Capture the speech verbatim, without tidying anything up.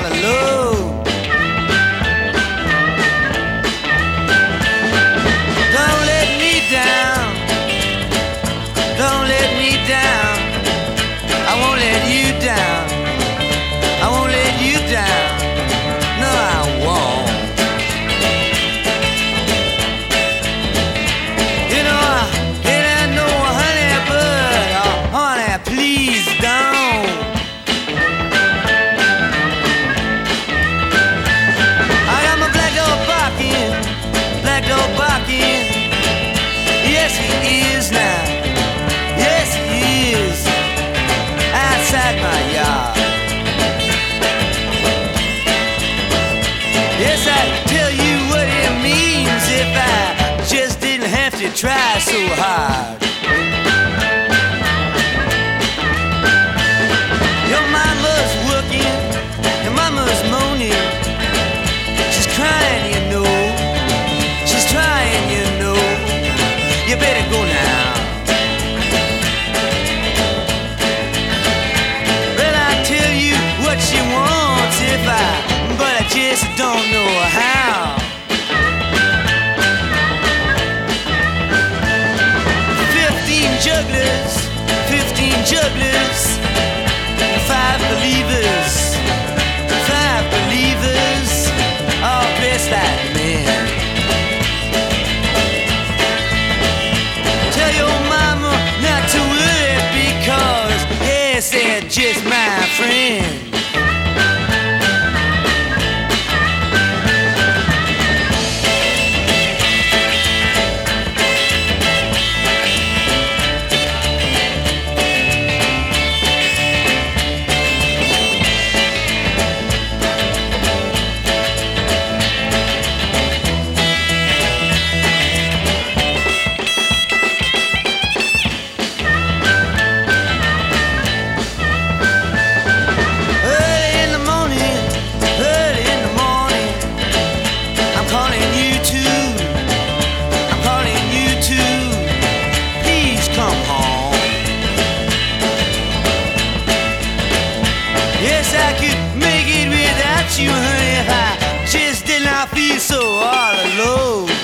alone. Don't let me down. Don't let me down. I won't let you down. I won't let you down. No, I won't. You know, it ain't no honey, but oh, honey, please don't. I got my black dog barking, black dog barking. Yes, he is now. Yes, he is. Outside my yard. Yes, I tell you what it means if I just didn't have to try so hard. Your mama's working, your mama's moaning. She's crying, you know. She's trying, you know. You better go now. Well, I tell you what she wants if I, but I just don't know how. Fifteen jugglers, fifteen jugglers, five believers, five believers, all dressed like men. Tell your mama not to worry because, yes, they're just my friends. Yes, I could make it without you, honey, if I just did not feel so all alone.